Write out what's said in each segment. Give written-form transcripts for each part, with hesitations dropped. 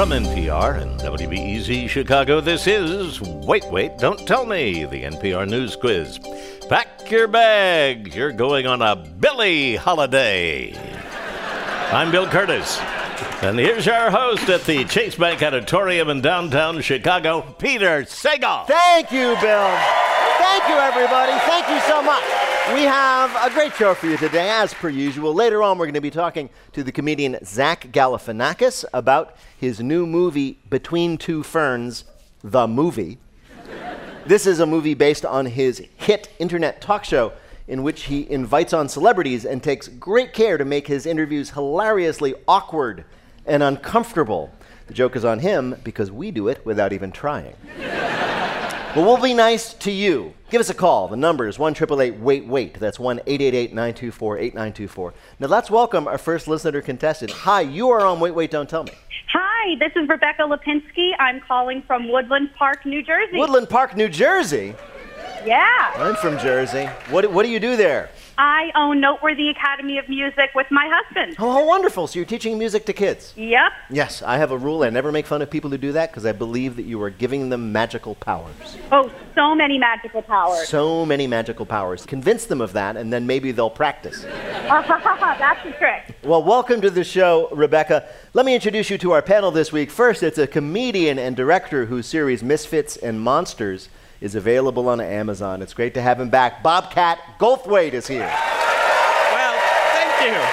From NPR and WBEZ Chicago, this is Wait, Wait, Don't Tell Me, the NPR News Quiz. Pack your bags. You're going on a Billy holiday. I'm Bill Curtis. And here's our host at the Chase Bank Auditorium in downtown Chicago, Peter Sagal. Thank you, Bill. Thank you, everybody. Thank you so much. We have a great show for you today, as per usual. Later on, we're going to be talking to the comedian Zach Galifianakis about his new movie, Between Two Ferns, the movie. This is a movie based on his hit internet talk show in which he invites on celebrities and takes great care to make his interviews hilariously awkward and uncomfortable. The joke is on him because we do it without even trying. But we'll be nice to you. Give us a call. The number is 1-888-WAIT-WAIT. That's 1-888-924-8924. Now let's welcome our first listener contestant. Hi, you are on Wait, Wait, Don't Tell Me. Hi, this is Rebecca Lipinski. I'm calling from Woodland Park, New Jersey. Woodland Park, New Jersey? Yeah. I'm from Jersey. What do you do there? I own Noteworthy Academy of Music with my husband. Oh, how wonderful. So you're teaching music to kids? Yep. Yes, I have a rule. I never make fun of people who do that because I believe that you are giving them magical powers. Oh, so many magical powers. So many magical powers. Convince them of that, and then maybe they'll practice. That's the trick. Well, welcome to the show, Rebecca. Let me introduce you to our panel this week. First, it's a comedian and director whose series Misfits and Monsters is available on Amazon. It's great to have him back. Bobcat Goldthwait is here. Well, thank you.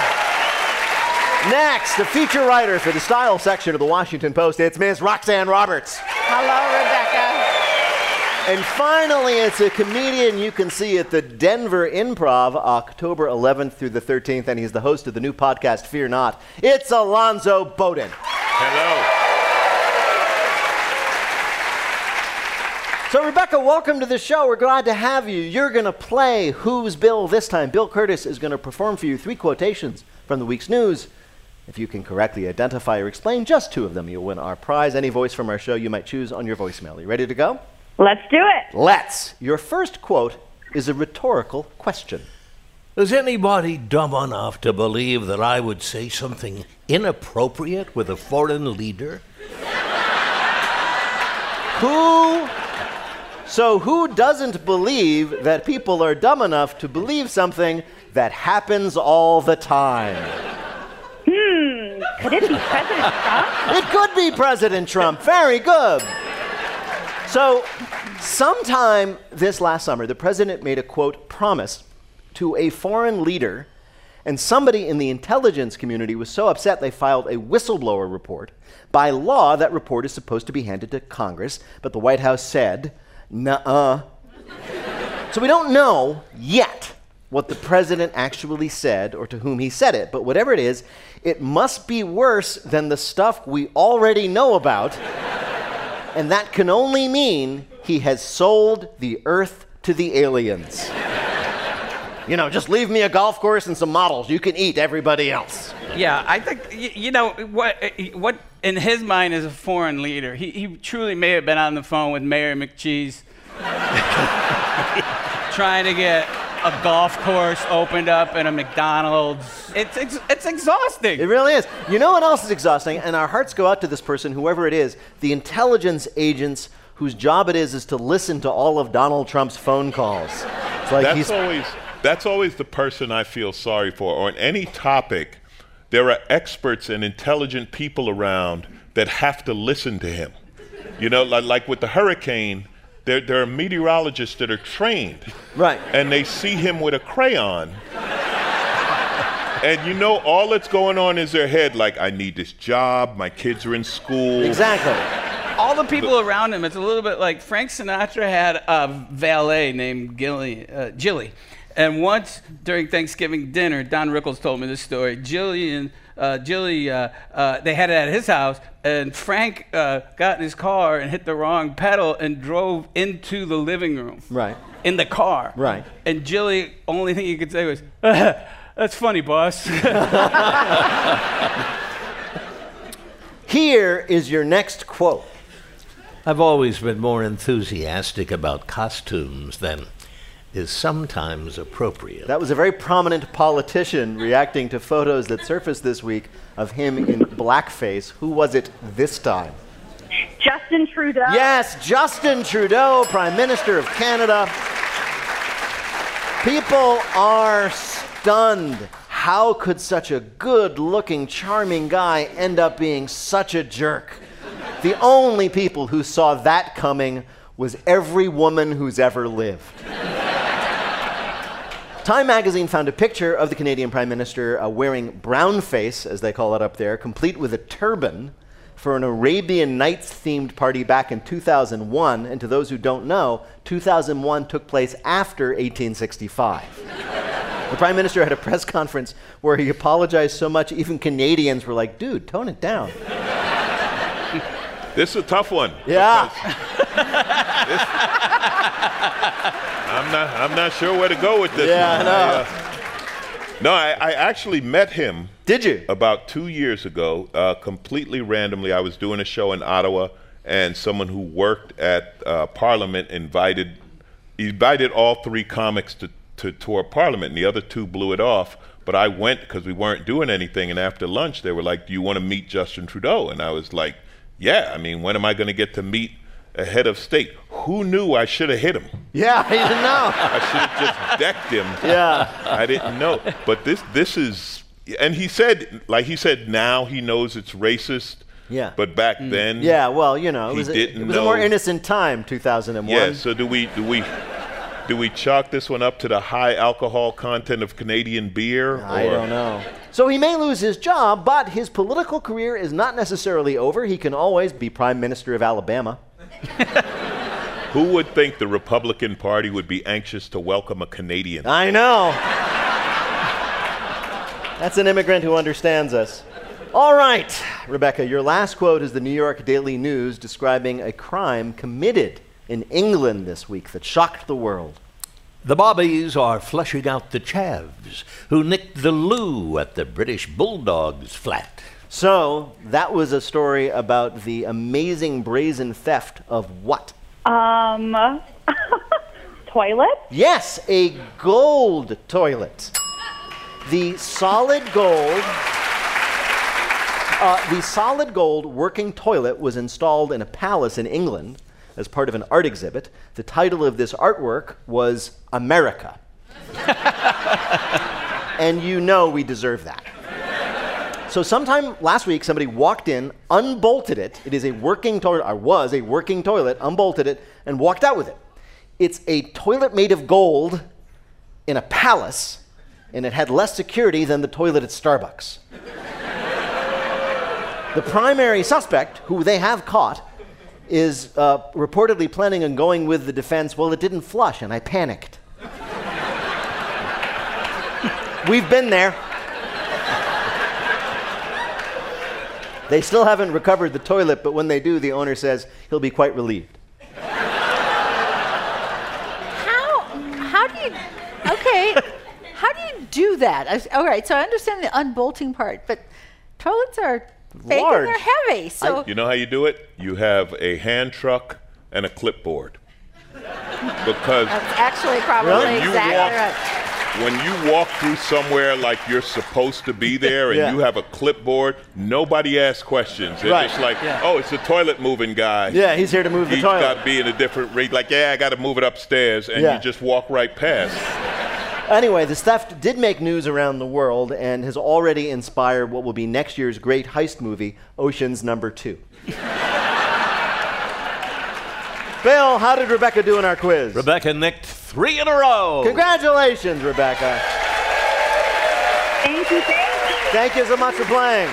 Next, a feature writer for the style section of the Washington Post, it's Ms. Roxanne Roberts. Hello, Rebecca. And finally, it's a comedian you can see at the Denver Improv October 11th through the 13th, and he's the host of the new podcast, Fear Not. It's Alonzo Bowden. Hello. So, Rebecca, welcome to the show. We're glad to have you. You're going to play Who's Bill this time. Bill Curtis is going to perform for you 3 quotations from the week's news. If you can correctly identify or explain just 2 of them, you'll win our prize. Any voice from our show you might choose on your voicemail. Are you ready to go? Let's do it. Let's. Your first quote is a rhetorical question. Is anybody dumb enough to believe that I would say something inappropriate with a foreign leader? Who doesn't believe that people are dumb enough to believe something that happens all the time? Could it be President Trump? It could be President Trump. Very good. So, sometime this last summer, the president made a, quote, promise to a foreign leader, and somebody in the intelligence community was so upset they filed a whistleblower report. By law, that report is supposed to be handed to Congress, but the White House said, nuh-uh. So we don't know yet what the president actually said or to whom he said it, but whatever it is, it must be worse than the stuff we already know about, and that can only mean he has sold the Earth to the aliens. You know, just leave me a golf course and some models. You can eat everybody else. Yeah, I think, you know, what in his mind is a foreign leader. He truly may have been on the phone with Mayor McCheese trying to get a golf course opened up and a McDonald's. It's exhausting. It really is. You know what else is exhausting? And our hearts go out to this person, whoever it is, the intelligence agents whose job it is to listen to all of Donald Trump's phone calls. It's like That's always the person I feel sorry for. On any topic, there are experts and intelligent people around that have to listen to him. You know, like with the hurricane, there are meteorologists that are trained. Right. And they see him with a crayon. And you know, all that's going on is their head, like, I need this job, my kids are in school. Exactly. All the people around him, it's a little bit like Frank Sinatra had a valet named Jilly. And once during Thanksgiving dinner, Don Rickles told me this story. Jilly, they had it at his house, and Frank got in his car and hit the wrong pedal and drove into the living room. Right. In the car. Right. And Jilly, only thing he could say was, that's funny, boss. Here is your next quote. I've always been more enthusiastic about costumes than is sometimes appropriate. That was a very prominent politician reacting to photos that surfaced this week of him in blackface. Who was it this time? Justin Trudeau. Yes, Justin Trudeau, Prime Minister of Canada. People are stunned. How could such a good-looking, charming guy end up being such a jerk? The only people who saw that coming was every woman who's ever lived. Time magazine found a picture of the Canadian Prime Minister wearing brownface, as they call it up there, complete with a turban, for an Arabian Nights-themed party back in 2001. And to those who don't know, 2001 took place after 1865. The Prime Minister had a press conference where he apologized so much, even Canadians were like, dude, tone it down. This is a tough one. Yeah. I'm not sure where to go with this. Yeah, one. I know. I actually met him. Did you? About 2 years ago, completely randomly. I was doing a show in Ottawa, and someone who worked at Parliament invited all three comics to tour Parliament, and the other two blew it off. But I went because we weren't doing anything, and after lunch, they were like, "Do you want to meet Justin Trudeau?" And I was like, "Yeah, I mean, when am I going to get to meet a head of state?" Who knew I should have hit him? Yeah, I didn't know. I should have just decked him. Yeah. I didn't know. But this is, and he said now he knows it's racist. Yeah. But back then, Yeah, well, you know, it was a know. more innocent time, 2001. Yeah. So do we chalk this one up to the high alcohol content of Canadian beer? I don't know. So he may lose his job, but his political career is not necessarily over. He can always be Prime Minister of Alabama. Who would think the Republican Party would be anxious to welcome a Canadian? I know. That's an immigrant who understands us. All right, Rebecca, your last quote is the New York Daily News describing a crime committed in England this week that shocked the world. The Bobbies are flushing out the chavs who nicked the loo at the British Bulldogs flat. So, that was a story about the amazing brazen theft of what? Toilet? Yes, a gold toilet. The solid gold working toilet was installed in a palace in England as part of an art exhibit. The title of this artwork was America. And you know we deserve that. So sometime last week, somebody walked in, unbolted it. It is a working toilet, or was a working toilet, unbolted it, and walked out with it. It's a toilet made of gold in a palace, and it had less security than the toilet at Starbucks. The primary suspect, who they have caught, is reportedly planning on going with the defense, well, it didn't flush, and I panicked. We've been there. They still haven't recovered the toilet, but when they do, the owner says he'll be quite relieved. How do you, okay, how do you do that? All right, so I understand the unbolting part, but toilets are big Large. and they're heavy, so. You know how you do it? You have a hand truck and a clipboard. Because That's actually probably When you exactly walk- right. when you walk through somewhere like you're supposed to be there and Yeah. you have a clipboard, nobody asks questions. They're Right. just like, oh, it's a toilet moving guy. Yeah, he's here to move the He's toilet. got to be in a different rate. Like, yeah, I got to move it upstairs. And Yeah. you just walk right past. Anyway, this theft did make news around the world and has already inspired what will be next year's great heist movie, Ocean's Number 2. Bill, how did Rebecca do in our quiz? Rebecca nicked 3 in a row. Congratulations, Rebecca. Thank you. Thank you so much for playing.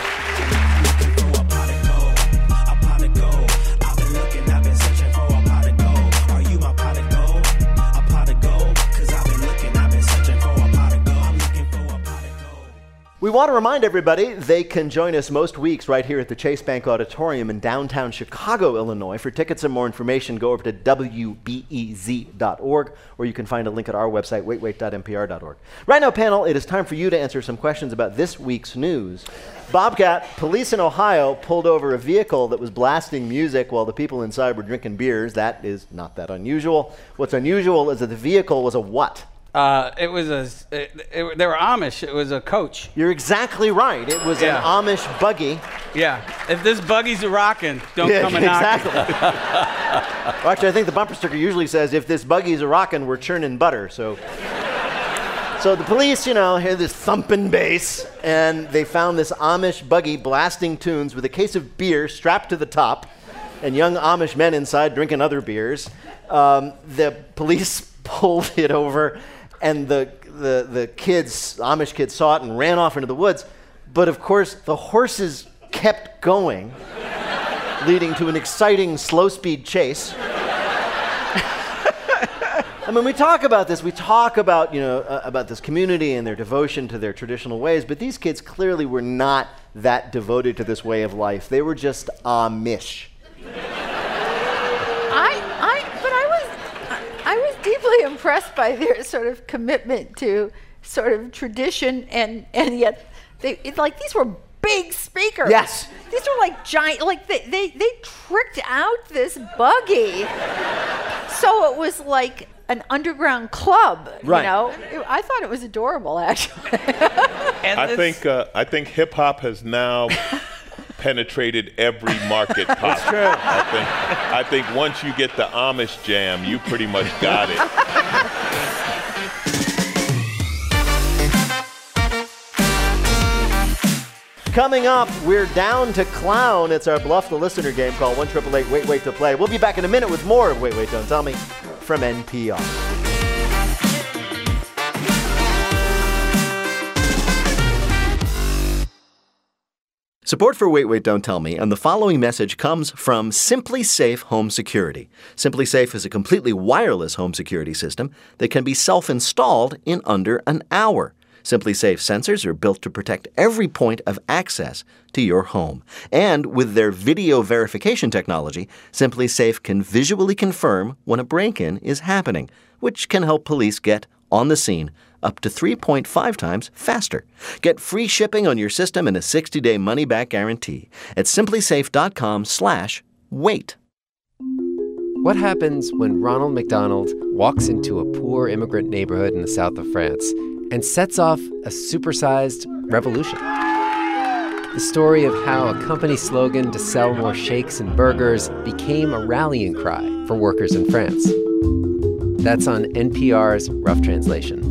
We want to remind everybody they can join us most weeks right here at the Chase Bank Auditorium in downtown Chicago, Illinois. For tickets and more information, go over to wbez.org, or you can find a link at our website, waitwait.npr.org. Right now, panel, it is time for you to answer some questions about this week's news. Bobcat, police in Ohio pulled over a vehicle that was blasting music while the people inside were drinking beers. That is not that unusual. What's unusual is that the vehicle was a what? They were Amish. It was a coach. You're exactly right. It was an Amish buggy. Yeah. If this buggy's a rockin', don't come and knock. Exactly. Well, actually, I think the bumper sticker usually says, if this buggy's a rockin', we're churning butter. So the police, hear this thumping bass, and they found this Amish buggy blasting tunes with a case of beer strapped to the top, and young Amish men inside drinking other beers. The police pulled it over, and the Amish kids saw it and ran off into the woods. But of course, the horses kept going, leading to an exciting slow-speed chase. I mean, we talk about this. We talk about, about this community and their devotion to their traditional ways, but these kids clearly were not that devoted to this way of life. They were just Amish. I was deeply impressed by their sort of commitment to sort of tradition, and yet these were big speakers. Yes. These were like giant, like they tricked out this buggy. So it was like an underground club, right. I thought it was adorable, actually. I think hip hop has now penetrated every market possible. That's true. I think once you get the Amish jam, you pretty much got it. Coming up, we're down to clown. It's our Bluff the Listener game called 1-888-WAIT-WAIT to play. We'll be back in a minute with more of Wait, Wait, Don't Tell Me from NPR. Support for Wait, Wait, Don't Tell Me and the following message comes from SimpliSafe Home Security. SimpliSafe is a completely wireless home security system that can be self-installed in under an hour. SimpliSafe sensors are built to protect every point of access to your home. And with their video verification technology, SimpliSafe can visually confirm when a break-in is happening, which can help police get on the scene up to 3.5 times faster. Get free shipping on your system and a 60-day money-back guarantee at simplisafe.com/wait. What happens when Ronald McDonald walks into a poor immigrant neighborhood in the south of France and sets off a supersized revolution? The story of how a company slogan to sell more shakes and burgers became a rallying cry for workers in France. That's on NPR's Rough Translation.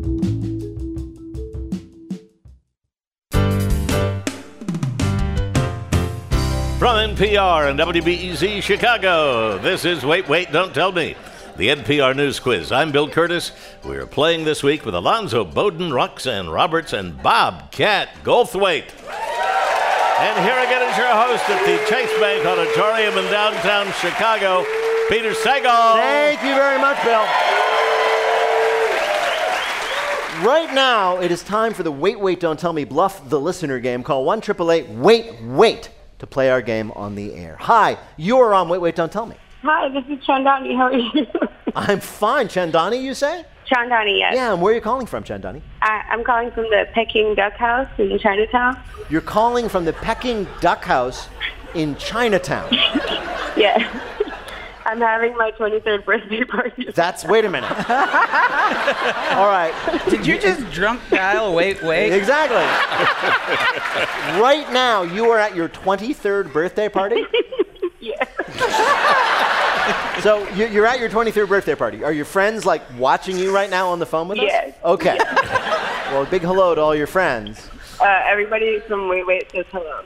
From NPR and WBEZ Chicago, this is Wait, Wait, Don't Tell Me, the NPR News Quiz. I'm Bill Curtis. We're playing this week with Alonzo Bowden, Roxanne Roberts, and Bobcat Goldthwait. And here again is your host at the Chase Bank Auditorium in downtown Chicago, Peter Sagal. Thank you very much, Bill. Right now, it is time for the Wait, Wait, Don't Tell Me Bluff the Listener game. Call 1-888-WAIT-WAIT to play our game on the air. Hi, you are on Wait, Wait, Don't Tell Me. Hi, this is Chandani. How are you? I'm fine. Chandani, you say? Chandani, yes. Yeah, and where are you calling from, Chandani? I'm calling from the Peking Duck House in Chinatown. You're calling from the Peking Duck House in Chinatown. Yeah. I'm having my 23rd birthday party. Wait a minute. All right. Did you just drunk dial Wait, Wait? Exactly. Right now, you are at your 23rd birthday party? Yeah. So you're at your 23rd birthday party. Are your friends, watching you right now on the phone with us? Yes. Okay. Well, a big hello to all your friends. Everybody from Wait, Wait says hello.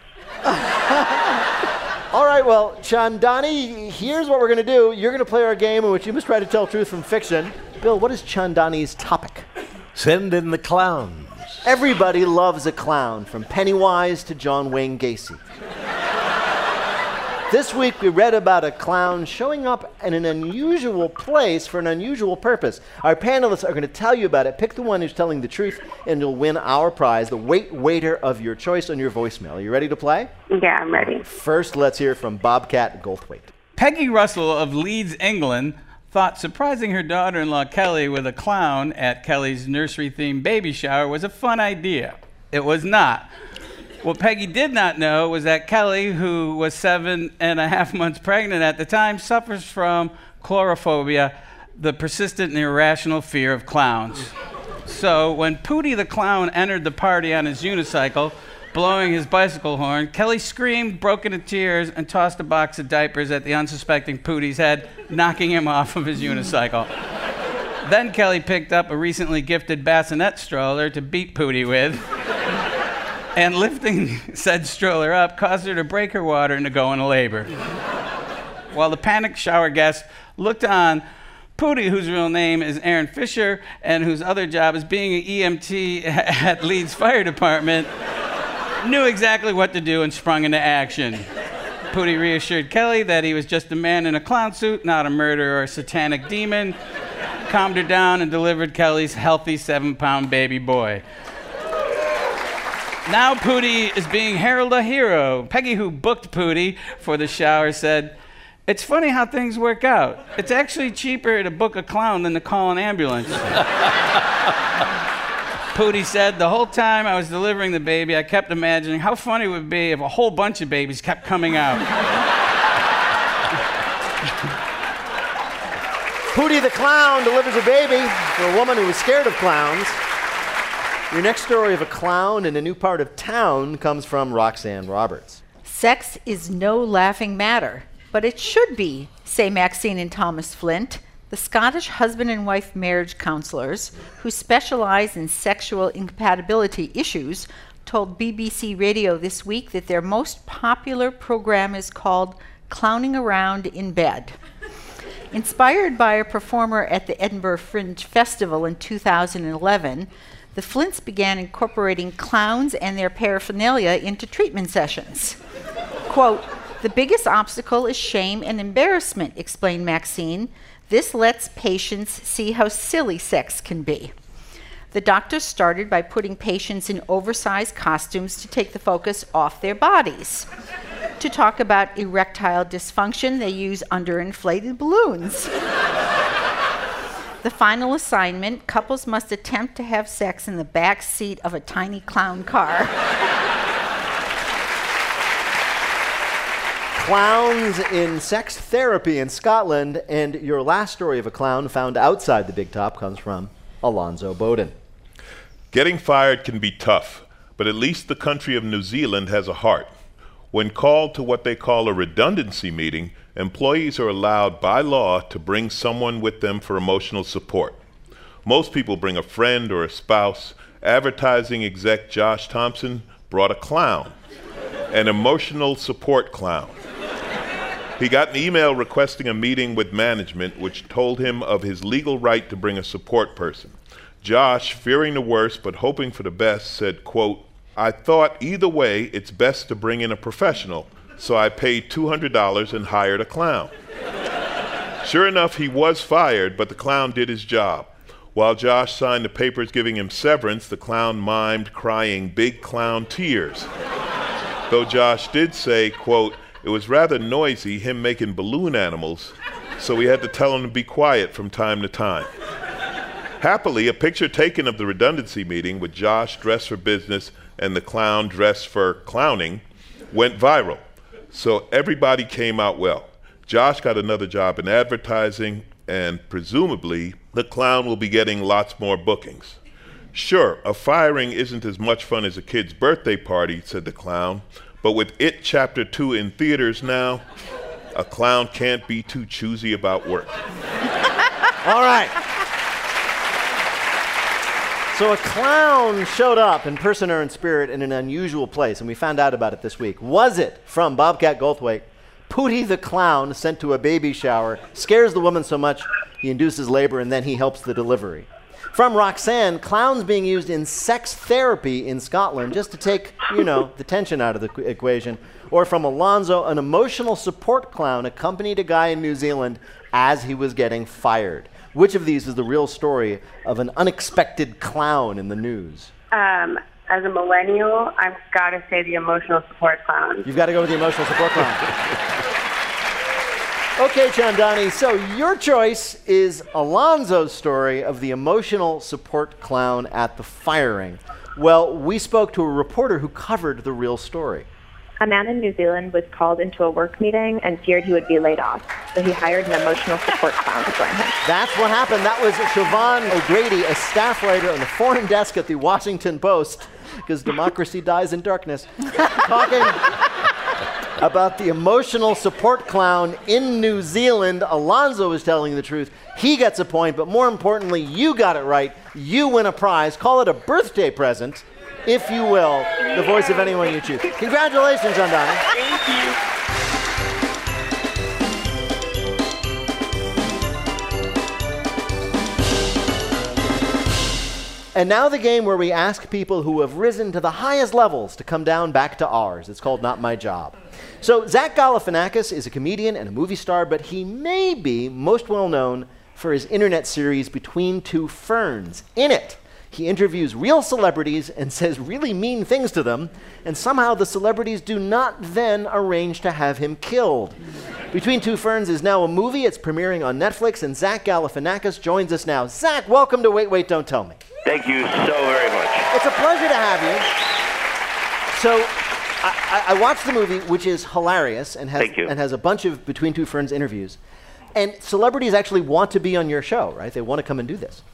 All right, well, Chandani, here's what we're going to do. You're going to play our game in which you must try to tell truth from fiction. Bill, what is Chandani's topic? Send in the clowns. Everybody loves a clown, from Pennywise to John Wayne Gacy. This week we read about a clown showing up in an unusual place for an unusual purpose. Our panelists are going to tell you about it. Pick the one who's telling the truth, and you'll win our prize, the Wait Waiter of your choice, on your voicemail. Are you ready to play? Yeah, I'm ready. First, let's hear from Bobcat Goldthwait. Peggy Russell of Leeds, England, thought surprising her daughter-in-law Kelly with a clown at Kelly's nursery-themed baby shower was a fun idea. It was not. What Peggy did not know was that Kelly, who was 7.5 months pregnant at the time, suffers from chlorophobia, the persistent and irrational fear of clowns. So when Pootie the clown entered the party on his unicycle, blowing his bicycle horn, Kelly screamed, broke into tears, and tossed a box of diapers at the unsuspecting Pootie's head, knocking him off of his unicycle. Then Kelly picked up a recently gifted bassinet stroller to beat Pootie with, and lifting said stroller up caused her to break her water and to go into labor. While the panicked shower guest looked on, Pootie, whose real name is Aaron Fisher and whose other job is being an EMT at Leeds Fire Department, knew exactly what to do and sprung into action. Pootie reassured Kelly that he was just a man in a clown suit, not a murderer or a satanic demon, calmed her down, and delivered Kelly's healthy 7-pound baby boy. Now Pootie is being heralded a hero. Peggy, who booked Pootie for the shower, said, "It's funny how things work out. It's actually cheaper to book a clown than to call an ambulance." Pootie said, "The whole time I was delivering the baby, I kept imagining how funny it would be if a whole bunch of babies kept coming out." Pootie the clown delivers a baby for a woman who was scared of clowns. Your next story of a clown in a new part of town comes from Roxanne Roberts. Sex is no laughing matter, but it should be, say Maxine and Thomas Flint, the Scottish husband and wife marriage counselors who specialize in sexual incompatibility issues told BBC Radio this week that their most popular program is called Clowning Around in Bed. Inspired by a performer at the Edinburgh Fringe Festival in 2011, the Flints began incorporating clowns and their paraphernalia into treatment sessions. Quote, "The biggest obstacle is shame and embarrassment," explained Maxine. "This lets patients see how silly sex can be." The doctors started by putting patients in oversized costumes to take the focus off their bodies. To talk about erectile dysfunction, they use underinflated balloons. The final assignment, couples must attempt to have sex in the back seat of a tiny clown car. Clowns in sex therapy in Scotland, and your last story of a clown found outside the Big Top comes from Alonzo Bowden. Getting fired can be tough, but at least the country of New Zealand has a heart. When called to what they call a redundancy meeting, employees are allowed by law to bring someone with them for emotional support. Most people bring a friend or a spouse. Advertising exec Josh Thompson brought a clown, an emotional support clown. He got an email requesting a meeting with management, which told him of his legal right to bring a support person. Josh, fearing the worst but hoping for the best, said, quote, "I thought either way it's best to bring in a professional, so I paid $200 and hired a clown." Sure enough, he was fired, but the clown did his job. While Josh signed the papers giving him severance, the clown mimed crying big clown tears. Though Josh did say, quote, "It was rather noisy, him making balloon animals, so we had to tell him to be quiet from time to time." Happily, a picture taken of the redundancy meeting with Josh dressed for business and the clown dressed for clowning went viral. So everybody came out well. Josh got another job in advertising, and presumably the clown will be getting lots more bookings. "Sure, a firing isn't as much fun as a kid's birthday party," said the clown, "but with It Chapter 2 in theaters now, a clown can't be too choosy about work." All right. So a clown showed up in person or in spirit in an unusual place, and we found out about it this week. Was it, from Bobcat Goldthwait, Pootie the clown sent to a baby shower, scares the woman so much he induces labor, and then he helps the delivery? From Roxanne, clowns being used in sex therapy in Scotland, just to take, the tension out of the equation. Or from Alonzo, an emotional support clown accompanied a guy in New Zealand as he was getting fired. Which of these is the real story of an unexpected clown in the news? As a millennial, I've got to say the emotional support clown. You've got to go with the emotional support clown. Okay, Chandani, so your choice is Alonzo's story of the emotional support clown at the firing. Well, we spoke to a reporter who covered the real story. A man in New Zealand was called into a work meeting and feared he would be laid off, so he hired an emotional support clown to join him. That's what happened. That was Siobhan O'Grady, a staff writer on the foreign desk at the Washington Post, because democracy dies in darkness, talking about the emotional support clown in New Zealand. Alonzo is telling the truth. He gets a point, but more importantly, you got it right. You win a prize. Call it a birthday present, if you will, the voice of anyone you choose. Congratulations, Chandani. Thank you. And now the game where we ask people who have risen to the highest levels to come down back to ours. It's called Not My Job. So Zach Galifianakis is a comedian and a movie star, but he may be most well known for his internet series Between Two Ferns. In it, he interviews real celebrities and says really mean things to them, and somehow the celebrities do not then arrange to have him killed. Between Two Ferns is now a movie. It's premiering on Netflix, and Zach Galifianakis joins us now. Zach, welcome to Wait, Wait, Don't Tell Me. Thank you so very much. It's a pleasure to have you. So I watched the movie, which is hilarious and has a bunch of Between Two Ferns interviews. And celebrities actually want to be on your show, right? They want to come and do this.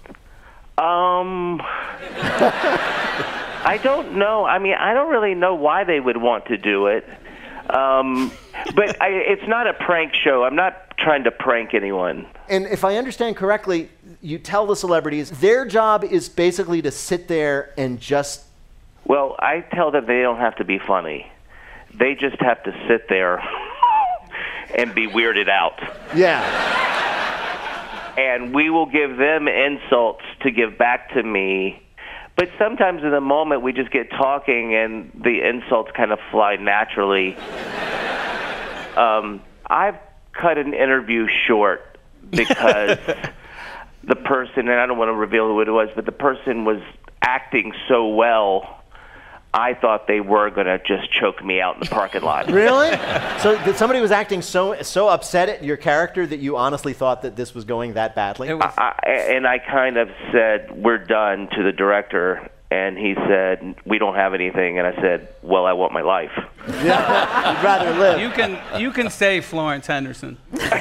I don't know. I mean, I don't really know why they would want to do it. But it's not a prank show. I'm not trying to prank anyone. And if I understand correctly, you tell the celebrities their job is basically to sit there and just... Well, I tell them they don't have to be funny. They just have to sit there and be weirded out. Yeah. And we will give them insults to give back to me. But sometimes in the moment we just get talking and the insults kind of fly naturally. I've cut an interview short because the person, and I don't want to reveal who it was, but the person was acting so well, I thought they were going to just choke me out in the parking lot. Really? So somebody was acting so upset at your character that you honestly thought that this was going that badly? And I kind of said, we're done, to the director, and he said, we don't have anything. And I said, well, I want my life. Yeah, you'd rather live. You can say Florence Henderson.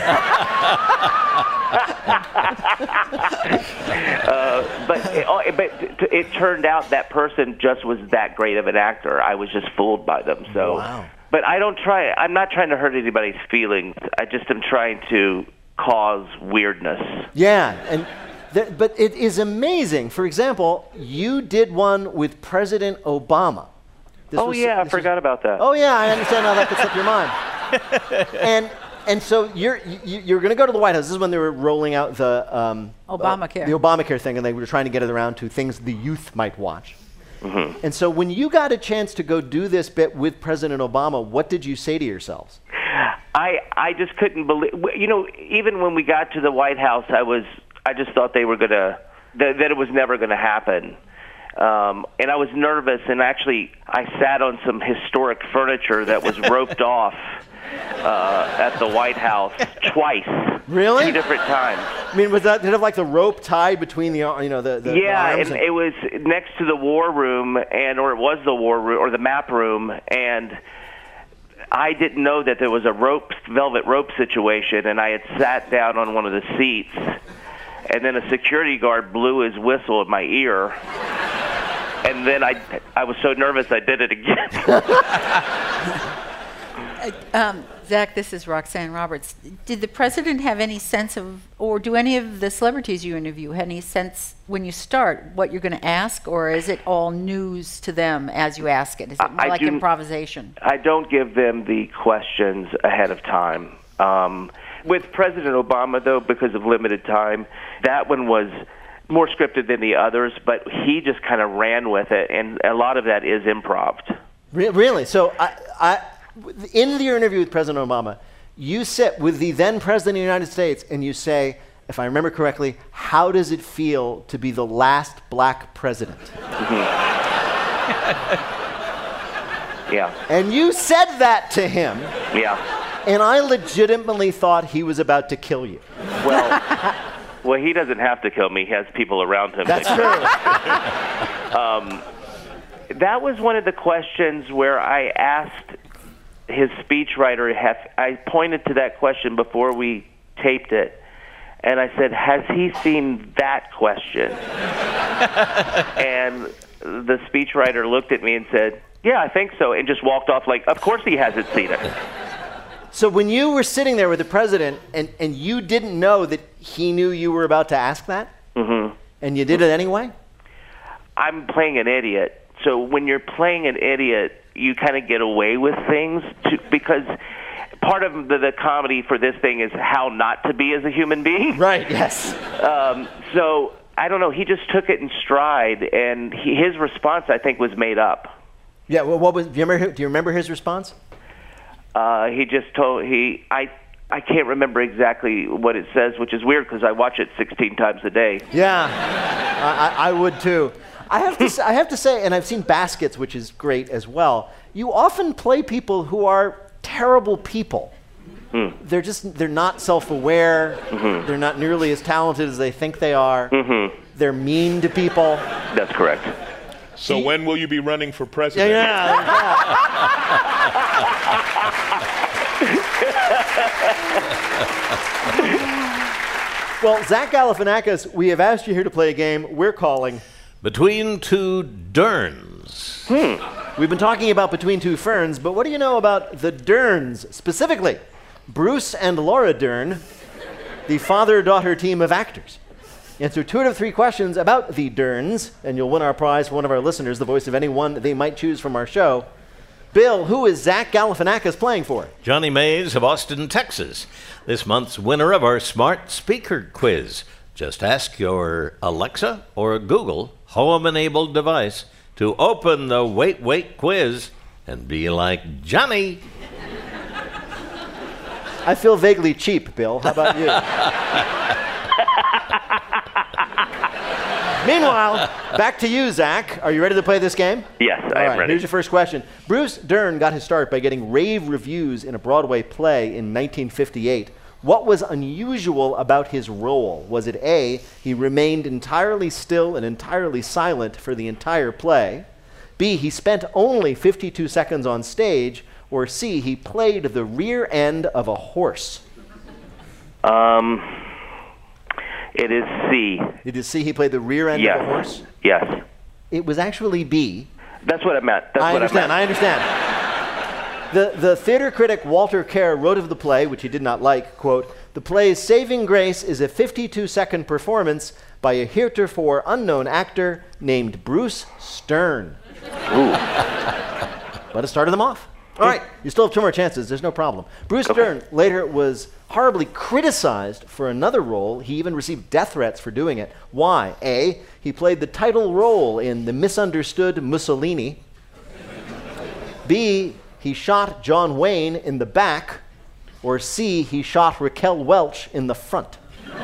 But it turned out that person just was that great of an actor. I was just fooled by them. So, wow. But I'm not trying to hurt anybody's feelings. I just am trying to cause weirdness. Yeah, but it is amazing. For example, you did one with President Obama. I forgot about that. Oh yeah, I understand how that could slip your mind. And so you're going to go to the White House. This is when they were rolling out the Obamacare. The Obamacare thing, and they were trying to get it around to things the youth might watch. Mm-hmm. And so when you got a chance to go do this bit with President Obama, what did you say to yourselves? I just couldn't believe. Even when we got to the White House, I just thought they were that it was never going to happen. And I was nervous, and actually I sat on some historic furniture that was roped off at the White House twice. Really? 2 different times. I mean, did it have like the rope tied between the yeah, arms? And it was next to the war room, or it was the war room, or the map room, and I didn't know that there was a velvet rope situation, and I had sat down on one of the seats, and then a security guard blew his whistle in my ear, and then I was so nervous I did it again. Zach, this is Roxanne Roberts. Did the president have any sense of, or do any of the celebrities you interview have any sense when you start what you're going to ask, or is it all news to them as you ask it? Is it more like improvisation? I don't give them the questions ahead of time. With President Obama, though, because of limited time, that one was more scripted than the others, but he just kind of ran with it, and a lot of that is improv. Really? So in your interview with President Obama, you sit with the then President of the United States and you say, if I remember correctly, how does it feel to be the last black president? Yeah. And you said that to him. Yeah. And I legitimately thought he was about to kill you. Well, he doesn't have to kill me. He has people around him. That's true. That was one of the questions where I asked his speechwriter, I pointed to that question before we taped it, and I said, has he seen that question? And the speechwriter looked at me and said, yeah, I think so, and just walked off like, of course he hasn't seen it. So when you were sitting there with the president and you didn't know that he knew you were about to ask that, and you did it anyway? I'm playing an idiot. So when you're playing an idiot, you kind of get away with things because part of the comedy for this thing is how not to be as a human being. Right, yes. So I don't know. He just took it in stride, and his response, I think, was made up. Yeah, well, what was? Do you remember his response? He just told I can't remember exactly what it says, which is weird because I watch it 16 times a day. Yeah, I would too. I have to say, and I've seen Baskets, which is great as well. You often play people who are terrible people. They're not self-aware. They're not nearly as talented as they think they are. They're mean to people. That's correct. So when will you be running for president? Well, Zach Galifianakis, we have asked you here to play a game we're calling Between Two Derns. We've been talking about Between Two Ferns, but what do you know about the Derns specifically? Bruce and Laura Dern, the father-daughter team of actors. Answer 2 out of 3 questions about the Derns, and you'll win our prize for one of our listeners, the voice of anyone they might choose from our show. Bill, who is Zach Galifianakis playing for? Johnny Mays of Austin, Texas. This month's winner of our Smart Speaker Quiz. Just ask your Alexa or Google home-enabled device to open the Wait, Wait quiz and be like Johnny. I feel vaguely cheap, Bill. How about you? Meanwhile, back to you, Zach. Are you ready to play this game? Yes, I am ready. Here's your first question. Bruce Dern got his start by getting rave reviews in a Broadway play in 1958. What was unusual about his role? Was it A, he remained entirely still and entirely silent for the entire play? B, he spent only 52 seconds on stage? Or C, he played the rear end of a horse? It is C. It is C, he played the rear end of a horse? Yes. It was actually B. That's what I meant. I understand. The theater critic Walter Kerr wrote of the play, which he did not like, quote, "The play's saving grace is a 52-second performance by a heretofore unknown actor named Bruce Stern." Ooh. But it started them off. All right, you still have 2 more chances. There's no problem. Bruce Stern later was horribly criticized for another role. He even received death threats for doing it. Why? A, he played the title role in The Misunderstood Mussolini. B, he shot John Wayne in the back. Or C, he shot Raquel Welch in the front.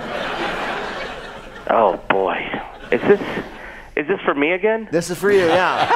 Oh, boy. Is this for me again? This is for you, yeah.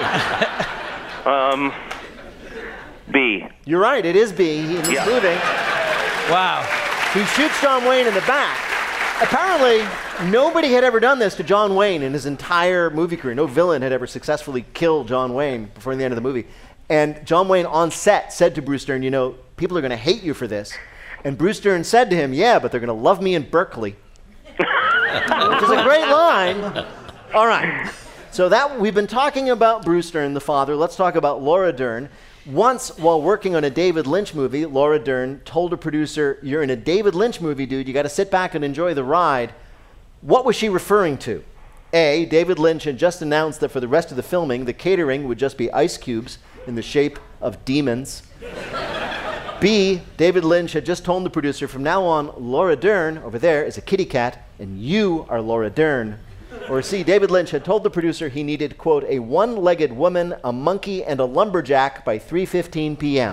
B. You're right, it is B. He's moving. Wow. He shoots John Wayne in the back. Apparently, nobody had ever done this to John Wayne in his entire movie career. No villain had ever successfully killed John Wayne before the end of the movie. And John Wayne on set said to Bruce Dern, you know, people are going to hate you for this. And Bruce Dern said to him, yeah, but they're going to love me in Berkeley. Which is a great line. All right. So we've been talking about Bruce Dern, the father. Let's talk about Laura Dern. Once, while working on a David Lynch movie, Laura Dern told a producer, "You're in a David Lynch movie, dude. You got to sit back and enjoy the ride." What was she referring to? A, David Lynch had just announced that for the rest of the filming, the catering would just be ice cubes in the shape of demons. B, David Lynch had just told the producer, from now on, Laura Dern over there is a kitty cat, and you are Laura Dern. Or C, David Lynch had told the producer he needed, quote, a one-legged woman, a monkey, and a lumberjack by 3:15 p.m.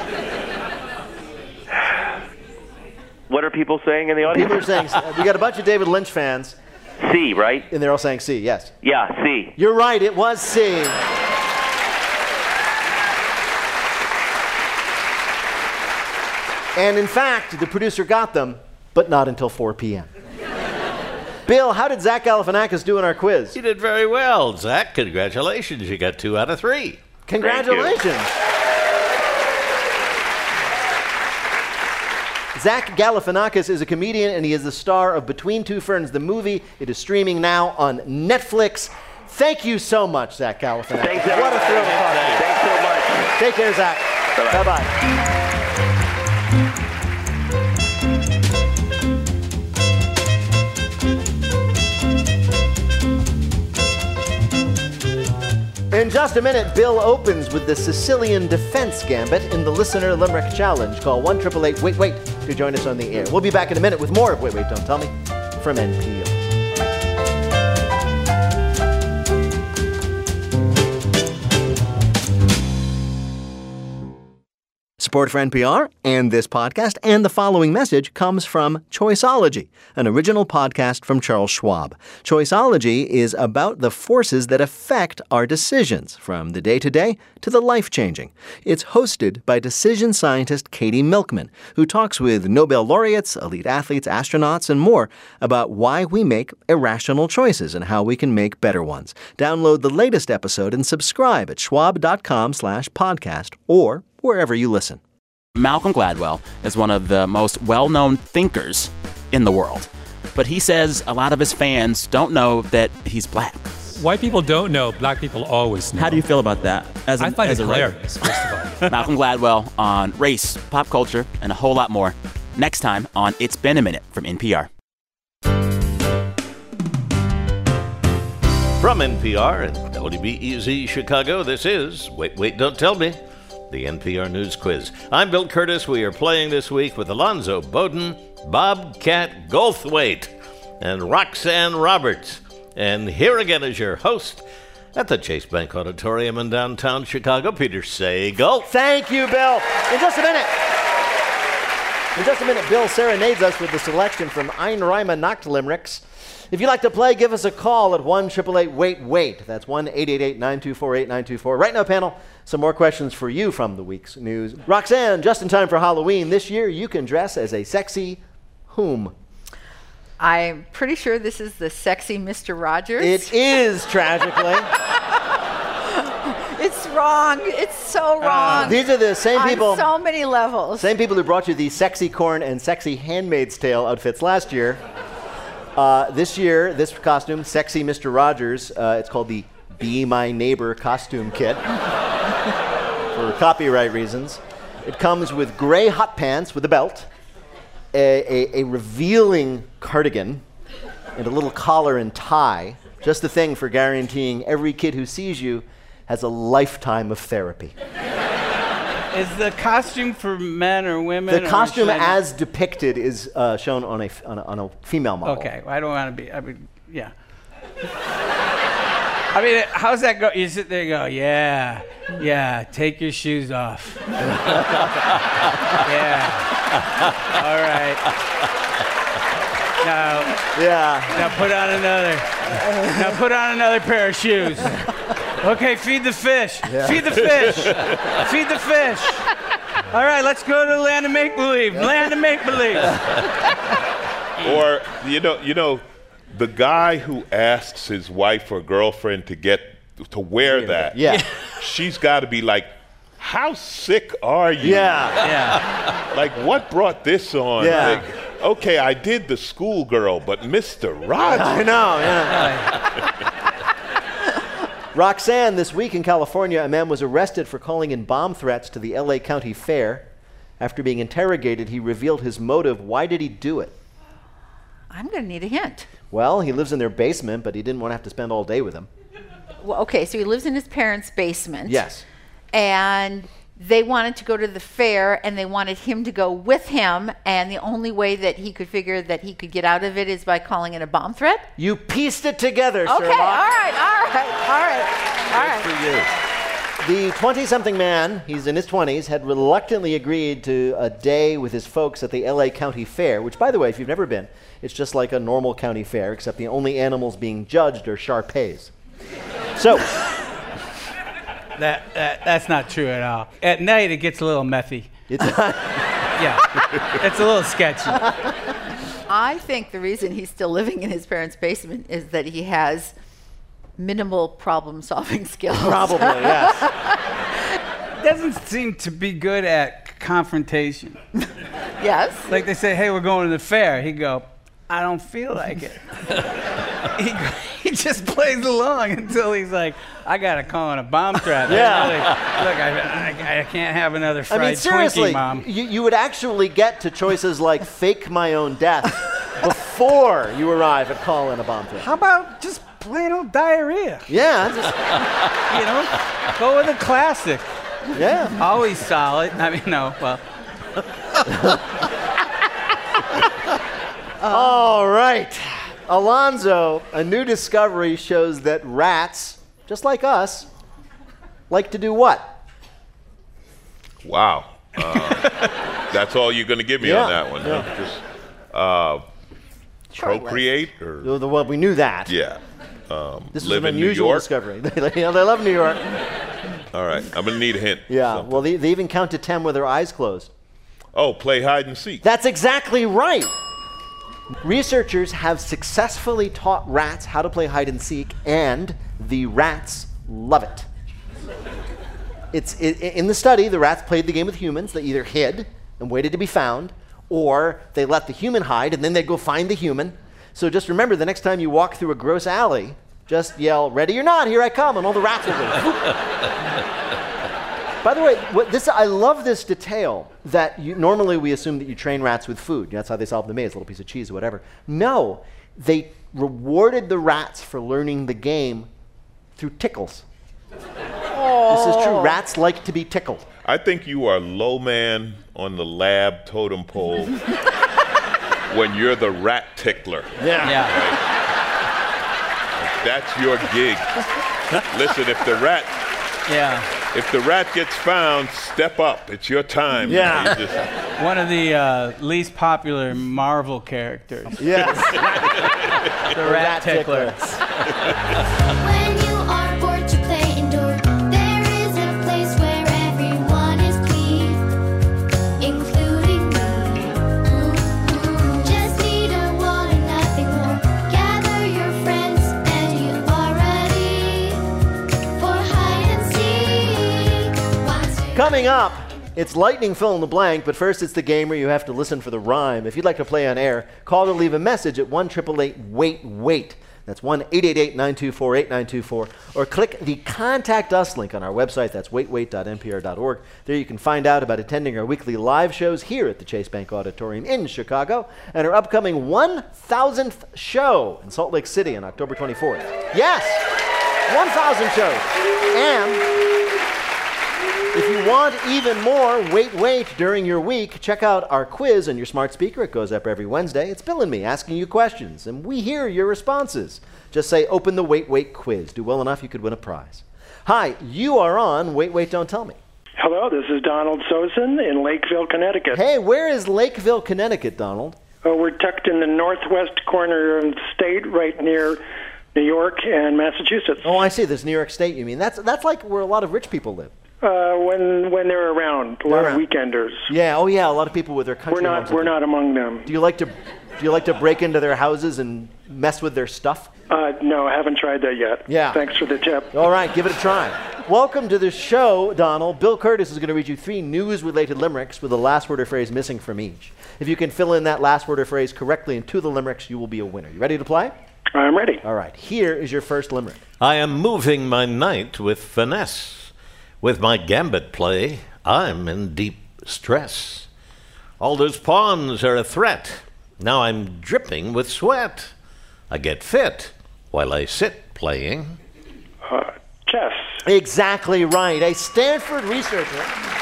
What are people saying in the audience? People are saying, we got a bunch of David Lynch fans, C, right? and they're all saying C, yes. Yeah, C. You're right, it was C. And in fact, the producer got them, but not until 4 p.m. Bill, how did Zach Galifianakis do in our quiz? You did very well, Zach. Congratulations. You got 2 out of 3. Congratulations. Zach Galifianakis is a comedian, and he is the star of Between Two Ferns, the movie. It is streaming now on Netflix. Thank you so much, Zach Galifianakis. Thanks, what a thrill to talk to you. Thanks so much. Take care, Zach. Bye-bye. Bye-bye. In just a minute, Bill opens with the Sicilian defense gambit in the Listener Limerick Challenge. Call 1-888-WAIT-WAIT to join us on the air. We'll be back in a minute with more of Wait, Wait, Don't Tell Me from NPR. Support for NPR and this podcast and the following message comes from Choiceology, an original podcast from Charles Schwab. Choiceology is about the forces that affect our decisions, from the day-to-day to the life-changing. It's hosted by decision scientist Katie Milkman, who talks with Nobel laureates, elite athletes, astronauts, and more about why we make irrational choices and how we can make better ones. Download the latest episode and subscribe at schwab.com/podcast or wherever you listen. Malcolm Gladwell is one of the most well-known thinkers in the world. But he says a lot of his fans don't know that he's black. White people don't know. Black people always know. How do you feel about that? I find it hilarious, first of all. Malcolm Gladwell on race, pop culture, and a whole lot more. Next time on It's Been a Minute from NPR. From NPR and WBEZ Chicago, this is Wait, Wait, Don't Tell Me, the NPR News Quiz. I'm Bill Curtis. We are playing this week with Alonzo Bowden, Bobcat Goldthwait, and Roxanne Roberts. And here again is your host at the Chase Bank Auditorium in downtown Chicago, Peter Sagal. Thank you, Bill. In just a minute, Bill serenades us with the selection from Ein Reima Nacht Limericks. If you'd like to play, give us a call at 1-888-WAIT-WAIT. That's 1-888-924-8924. Right now, panel, some more questions for you from the week's news. Roxanne, just in time for Halloween, this year you can dress as a sexy whom? I'm pretty sure this is the sexy Mr. Rogers. It is, tragically. It's wrong. It's so wrong. These are the same people. On so many levels. Same people who brought you the Sexy Corn and Sexy Handmaid's Tale outfits last year. This year, this costume, Sexy Mr. Rogers, it's called the Be My Neighbor costume kit for copyright reasons. It comes with gray hot pants with a belt, a revealing cardigan, and a little collar and tie. Just the thing for guaranteeing every kid who sees you has a lifetime of therapy. Is the costume for men or women? The costume as depicted is shown on a female model. Okay, I don't want to be. I mean, yeah. I mean, how's that go? You sit there and go, yeah, take your shoes off. Yeah. All right. Now put on another pair of shoes. Okay, feed the fish. Yeah. Feed the fish. Feed the fish. All right, let's go to the land of make-believe. Land of make-believe. Or, you know, the guy who asks his wife or girlfriend to wear that, she's got to be like, how sick are you? Yeah. Like, what brought this on? Yeah. Like, okay, I did the schoolgirl, but Mr. Rogers. I know, yeah. Roxanne, this week in California, a man was arrested for calling in bomb threats to the LA County Fair. After being interrogated, he revealed his motive. Why did he do it? I'm going to need a hint. Well, he lives in their basement, but he didn't want to have to spend all day with them. Well, okay, so he lives in his parents' basement. Yes. And they wanted to go to the fair and they wanted him to go with him, and the only way that he could figure that he could get out of it is by calling it a bomb threat? You pieced it together, Okay, Sherlock. all right. Good for you. The 20-something man, he's in his 20s, had reluctantly agreed to a day with his folks at the LA County Fair, which, by the way, if you've never been, it's just like a normal county fair, except the only animals being judged are Shar-Peis. So... That's not true at all. At night, it gets a little methy. It's Yeah, it's a little sketchy. I think the reason he's still living in his parents' basement is that he has minimal problem-solving skills. Probably, yes. Doesn't seem to be good at confrontation. Yes. Like they say, hey, we're going to the fair. He'd go, I don't feel like it. He just plays along until he's like, I got to call in a bomb threat. Yeah. Look, I can't have another fried I mean, seriously, Twinkie, Mom. you would actually get to choices like fake my own death before you arrive at call in a bomb threat. How about just plain old diarrhea? Yeah, just, Go with a classic. yeah. Always solid. I mean, no, well. All right. Alonzo, a new discovery shows that rats, just like us, like to do what? Wow. That's all you're going to give me on that one. Yeah. Huh? Just procreate or Well, we knew that. yeah. This is live an in New unusual York. discovery. They love New York. All right. I'm going to need a hint. Yeah. Something. Well, they even count to 10 with their eyes closed. Oh, play hide and seek. That's exactly right. Researchers have successfully taught rats how to play hide and seek, and the rats love it. In the study, the rats played the game with humans. They either hid and waited to be found, or they let the human hide, and then they'd go find the human. So just remember, the next time you walk through a gross alley, just yell, "Ready or not, here I come," and all the rats will go. By the way, I love this detail that normally we assume that you train rats with food. That's how they solve the maze, a little piece of cheese or whatever. No, they rewarded the rats for learning the game through tickles. This is true. Rats like to be tickled. I think you are low man on the lab totem pole when you're the rat tickler. Yeah. That's your gig. Listen, if the rat gets found, step up. It's your time. Yeah. You just- One of the least popular Marvel characters. Yes. The rat tickler. When you are bored to play indoor, there is a place where everyone is pleased, including me. Just need a wall and nothing more. Gather your friends and you are ready for hide and seek. Coming up, it's lightning fill in the blank, but first it's the game where you have to listen for the rhyme. If you'd like to play on air, call or leave a message at 1-888-WAIT-WAIT. That's 1-888-924-8924. Or click the Contact Us link on our website. That's waitwait.npr.org. There you can find out about attending our weekly live shows here at the Chase Bank Auditorium in Chicago and our upcoming 1,000th show in Salt Lake City on October 24th. Yes, 1,000 shows. And if you want even more Wait during your week, check out our quiz on your smart speaker. It goes up every Wednesday. It's Bill and me asking you questions, and we hear your responses. Just say, open the Wait quiz. Do well enough, you could win a prize. Hi, you are on Wait, Don't Tell Me. Hello, this is Donald Sosen in Lakeville, Connecticut. Hey, where is Lakeville, Connecticut, Donald? Oh, we're tucked in the northwest corner of the state, right near New York and Massachusetts. Oh, I see. There's New York State, you mean. That's like where a lot of rich people live. When they're around, a lot of weekenders. Yeah, oh yeah, a lot of people with their country homes. We're not among them. Do you like to break into their houses and mess with their stuff? No, I haven't tried that yet. Yeah. Thanks for the tip. All right, give it a try. Welcome to the show, Donald. Bill Curtis is going to read you 3 news-related limericks with the last word or phrase missing from each. If you can fill in that last word or phrase correctly in 2 of the limericks, you will be a winner. You ready to play? I'm ready. All right, here is your first limerick. I am moving my knight with finesse. With my gambit play, I'm in deep stress. All those pawns are a threat. Now I'm dripping with sweat. I get fit while I sit playing. Chess. Exactly right. A Stanford researcher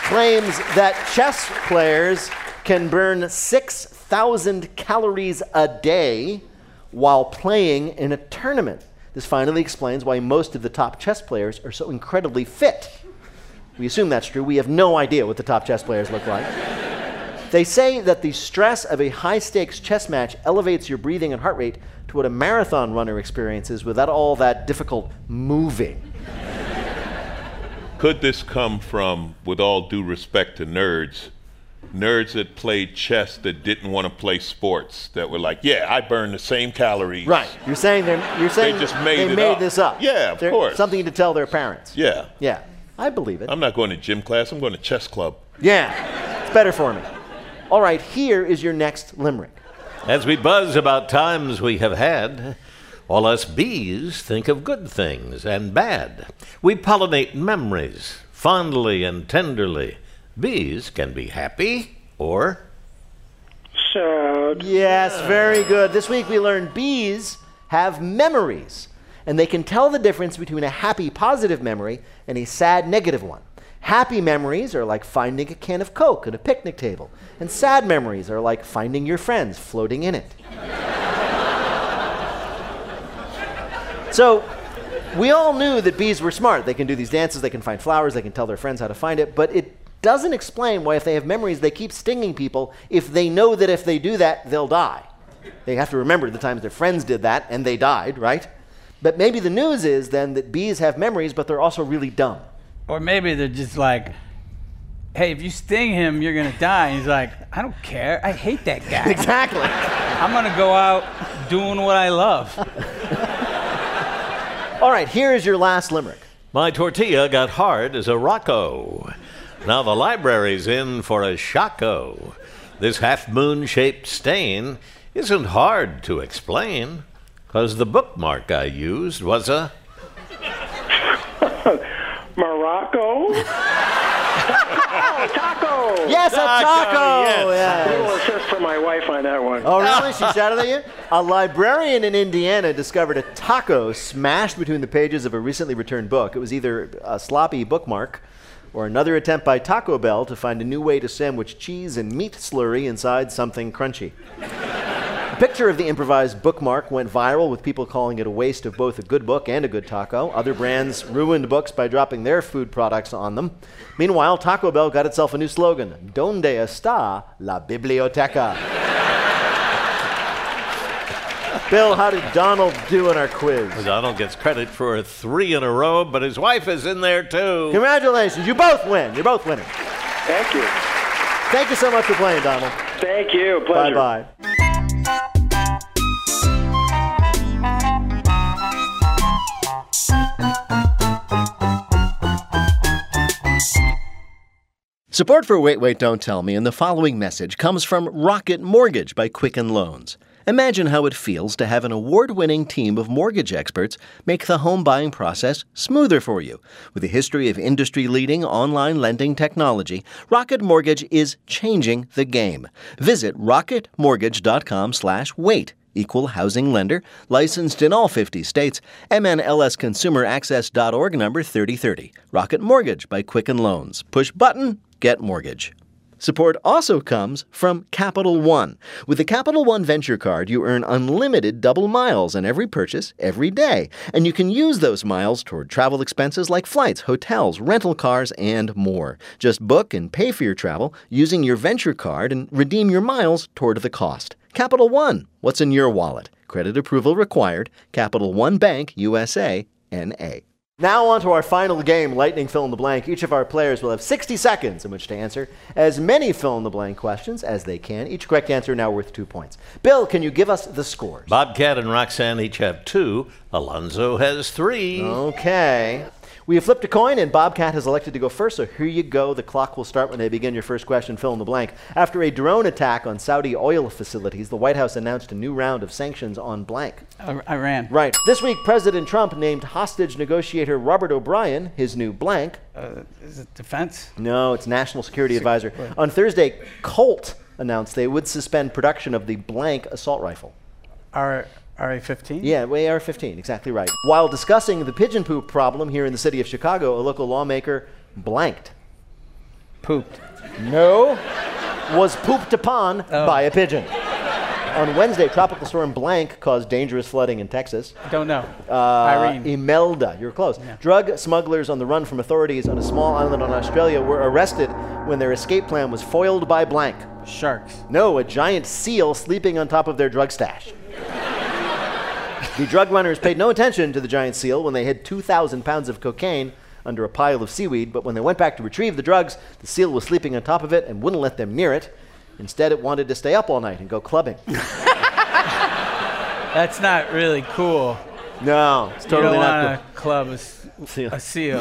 claims that chess players can burn 6,000 calories a day while playing in a tournament. This finally explains why most of the top chess players are so incredibly fit. We assume that's true. We have no idea what the top chess players look like. They say that the stress of a high-stakes chess match elevates your breathing and heart rate to what a marathon runner experiences without all that difficult moving. Could this come from, with all due respect to nerds that played chess that didn't want to play sports, that were like, yeah, I burn the same calories. Right. You're saying they just made this up. Yeah, of course. Something to tell their parents. Yeah. Yeah. I believe it. I'm not going to gym class. I'm going to chess club. Yeah. It's better for me. All right, here is your next limerick. As we buzz about times we have had, all us bees think of good things and bad. We pollinate memories fondly and tenderly. Bees can be happy or sad. Yes, very good. This week we learned bees have memories, and they can tell the difference between a happy, positive memory and a sad, negative one. Happy memories are like finding a can of Coke at a picnic table, and sad memories are like finding your friends floating in it. So, we all knew that bees were smart. They can do these dances, they can find flowers, they can tell their friends how to find it, but it doesn't explain why if they have memories, they keep stinging people if they know that if they do that, they'll die. They have to remember the times their friends did that and they died, right? But maybe the news is then that bees have memories, but they're also really dumb. Or maybe they're just like, hey, if you sting him, you're going to die. And he's like, I don't care. I hate that guy. Exactly. I'm going to go out doing what I love. All right, here is your last limerick. My tortilla got hard as a rocco. Now the library's in for a shocko. This half-moon-shaped stain isn't hard to explain, 'cause the bookmark I used was a... Morocco? Taco! Yes, a taco! Yes. A little assist from my wife on that one. Oh, really? She shouted at you? A librarian in Indiana discovered a taco smashed between the pages of a recently returned book. It was either a sloppy bookmark or another attempt by Taco Bell to find a new way to sandwich cheese and meat slurry inside something crunchy. A picture of the improvised bookmark went viral, with people calling it a waste of both a good book and a good taco. Other brands ruined books by dropping their food products on them. Meanwhile, Taco Bell got itself a new slogan, Donde está la biblioteca? Bill, how did Donald do in our quiz? Donald gets credit for 3 in a row, but his wife is in there too. Congratulations. You both win. You're both winning. Thank you. Thank you so much for playing, Donald. Thank you. Pleasure. Bye-bye. Support for Wait, Wait, Don't Tell Me and the following message comes from Rocket Mortgage by Quicken Loans. Imagine how it feels to have an award-winning team of mortgage experts make the home buying process smoother for you. With a history of industry-leading online lending technology, Rocket Mortgage is changing the game. Visit rocketmortgage.com/wait. Equal housing lender, licensed in all 50 states, MNLSconsumeraccess.org number 3030. Rocket Mortgage by Quicken Loans. Push button, get mortgage. Support also comes from Capital One. With the Capital One Venture Card, you earn unlimited double miles on every purchase, every day. And you can use those miles toward travel expenses like flights, hotels, rental cars, and more. Just book and pay for your travel using your Venture Card and redeem your miles toward the cost. Capital One, what's in your wallet? Credit approval required. Capital One Bank, USA, N.A. Now on to our final game, Lightning Fill in the Blank. Each of our players will have 60 seconds in which to answer as many fill-in-the-blank questions as they can. Each correct answer now worth 2 points. Bill, can you give us the scores? Bobcat and Roxanne each have 2. Alonzo has 3. Okay. We have flipped a coin, and Bobcat has elected to go first, so here you go. The clock will start when they begin your first question, fill in the blank. After a drone attack on Saudi oil facilities, the White House announced a new round of sanctions on blank. Iran. Right. This week, President Trump named hostage negotiator Robert O'Brien his new blank. Is it defense? No, it's National Security Advisor. On Thursday, Colt announced they would suspend production of the blank assault rifle. RA-15? Yeah, AR-15, exactly right. While discussing the pigeon poop problem here in the city of Chicago, a local lawmaker blanked. Pooped. No. Was pooped upon by a pigeon. On Wednesday, Tropical Storm Blank caused dangerous flooding in Texas. Don't know. Irene. Imelda, you're close. Yeah. Drug smugglers on the run from authorities on a small island on Australia were arrested when their escape plan was foiled by blank. Sharks. No, a giant seal sleeping on top of their drug stash. The drug runners paid no attention to the giant seal when they hid 2,000 pounds of cocaine under a pile of seaweed, but when they went back to retrieve the drugs, the seal was sleeping on top of it and wouldn't let them near it. Instead, it wanted to stay up all night and go clubbing. That's not really cool. No, it's totally you don't not want to club a seal.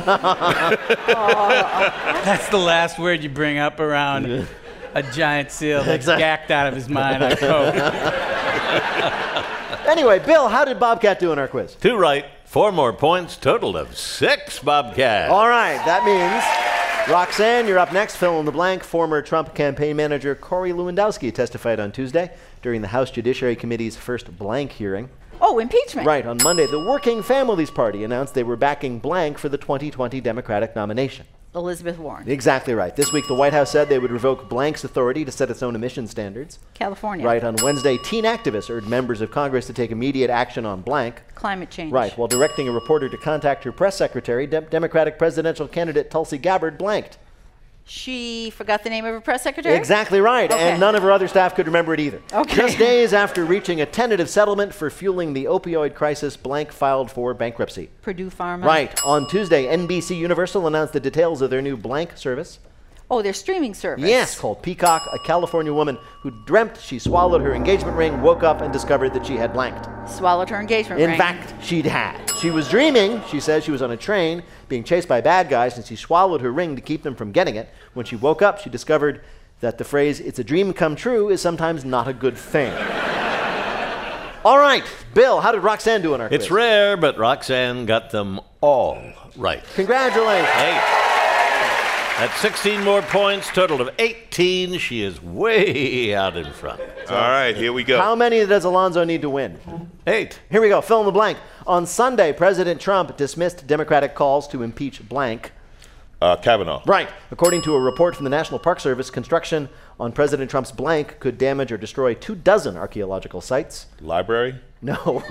That's the last word you bring up around a giant seal that's gacked out of his mind on coke. Anyway, Bill, how did Bobcat do in our quiz? 2 right, 4 more points, total of 6, Bobcat. All right, that means Roxanne, you're up next. Fill in the blank. Former Trump campaign manager Corey Lewandowski testified on Tuesday during the House Judiciary Committee's first blank hearing. Oh, impeachment. Right, on Monday, the Working Families Party announced they were backing blank for the 2020 Democratic nomination. Elizabeth Warren. Exactly right. This week, the White House said they would revoke blank's authority to set its own emission standards. California. Right, on Wednesday, teen activists urged members of Congress to take immediate action on blank. Climate change. Right, while directing a reporter to contact her press secretary, Democratic presidential candidate Tulsi Gabbard blanked. She forgot the name of her press secretary? Exactly right, Okay. and none of her other staff could remember it either. Okay. Just days after reaching a tentative settlement for fueling the opioid crisis, blank filed for bankruptcy. Purdue Pharma. Right, on Tuesday, NBC Universal announced the details of their new blank service. Oh, their streaming service. Yes, called Peacock. A California woman who dreamt she swallowed her engagement ring woke up and discovered that she had blanked. Swallowed her engagement ring. In fact, she'd had. She was dreaming, she says, she was on a train being chased by bad guys, and she swallowed her ring to keep them from getting it. When she woke up, she discovered that the phrase, "it's a dream come true," is sometimes not a good thing. All right, Bill, how did Roxanne do in our quiz? It's rare, but Roxanne got them all right. Congratulations. Hey. That's 16 more points, total of 18. She is way out in front. All right, here we go. How many does Alonzo need to win? 8. Here we go, fill in the blank. On Sunday, President Trump dismissed Democratic calls to impeach blank. Kavanaugh. Right. According to a report from the National Park Service, construction on President Trump's blank could damage or destroy 24 archaeological sites. Library? No.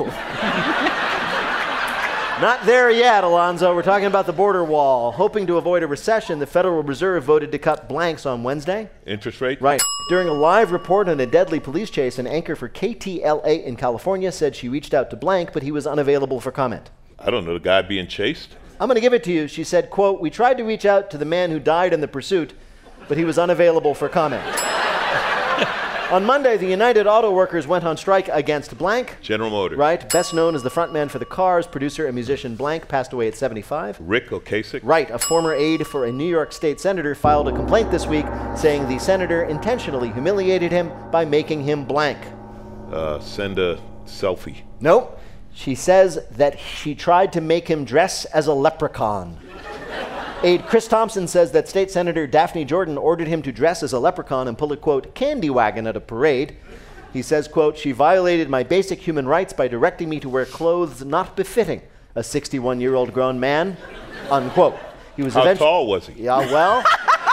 Not there yet, Alonzo. We're talking about the border wall. Hoping to avoid a recession, the Federal Reserve voted to cut blanks on Wednesday. Interest rate? Right. During a live report on a deadly police chase, an anchor for KTLA in California said she reached out to blank, but he was unavailable for comment. I don't know, the guy being chased? I'm going to give it to you. She said, quote, "We tried to reach out to the man who died in the pursuit, but he was unavailable for comment." On Monday, the United Auto Workers went on strike against blank. General Motors. Right. Best known as the frontman for the Cars, producer and musician blank passed away at 75. Rick Ocasek. Right. A former aide for a New York State senator filed a complaint this week saying the senator intentionally humiliated him by making him blank. Send a selfie. Nope. She says that she tried to make him dress as a leprechaun. Aide Chris Thompson says that State Senator Daphne Jordan ordered him to dress as a leprechaun and pull a, quote, candy wagon at a parade. He says, quote, "She violated my basic human rights by directing me to wear clothes not befitting a 61-year-old grown man," unquote. He was How tall was he? Yeah, well...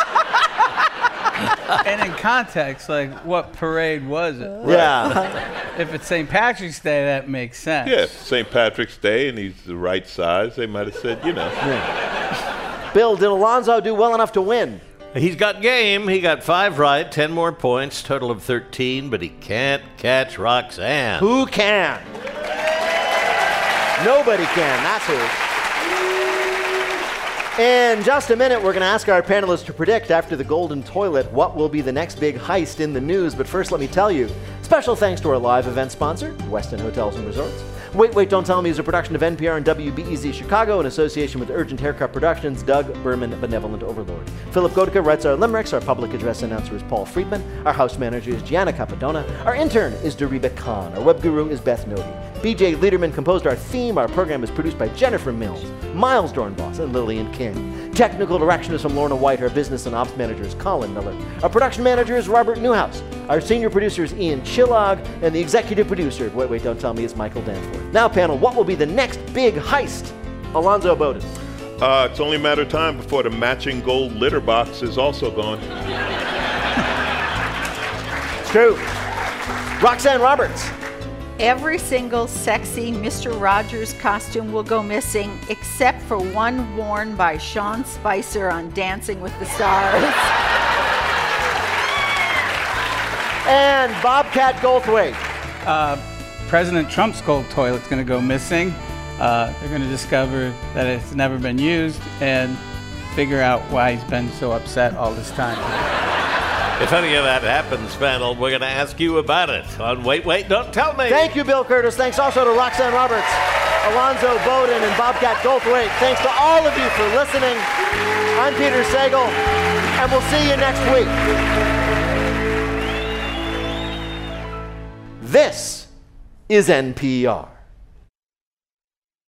And in context, like, what parade was it? Right. Yeah. If it's St. Patrick's Day, that makes sense. Yeah, St. Patrick's Day, and he's the right size. They might have said, you know. Yeah. Bill, did Alonzo do well enough to win? He's got game. He got 5 right, 10 more points, total of 13, but he can't catch Roxanne. Who can? Nobody can, that's who. In just a minute, we're going to ask our panelists to predict after the golden toilet what will be the next big heist in the news. But first, let me tell you, special thanks to our live event sponsor, Westin Hotels and Resorts. Wait, Don't Tell Me is a production of NPR and WBEZ Chicago in association with Urgent Haircut Productions, Doug Berman, Benevolent Overlord. Philip Gotica writes our limericks. Our public address announcer is Paul Friedman. Our house manager is Gianna Capadona. Our intern is Dariba Khan. Our web guru is Beth Nodi. BJ Liederman composed our theme. Our program is produced by Jennifer Mills, Miles Dornbos, and Lillian King. Technical direction is from Lorna White. Our business and ops manager is Colin Miller. Our production manager is Robert Newhouse. Our senior producer is Ian Chillog. And the executive producer of Wait, Don't Tell Me is Michael Danforth. Now, panel, what will be the next big heist? Alonzo Bowden. It's only a matter of time before the matching gold litter box is also gone. It's true. Roxanne Roberts. Every single sexy Mr. Rogers costume will go missing except for one worn by Sean Spicer on Dancing with the Stars. And Bobcat Goldthwait. President Trump's gold toilet's going to go missing. They're going to discover that it's never been used and figure out why he's been so upset all this time. If any of that happens, panel, we're going to ask you about it on Wait, Wait, Don't Tell Me. Thank you, Bill Curtis. Thanks also to Roxanne Roberts, Alonzo Bowden, and Bobcat Goldthwait. Thanks to all of you for listening. I'm Peter Sagal, and we'll see you next week. This is NPR.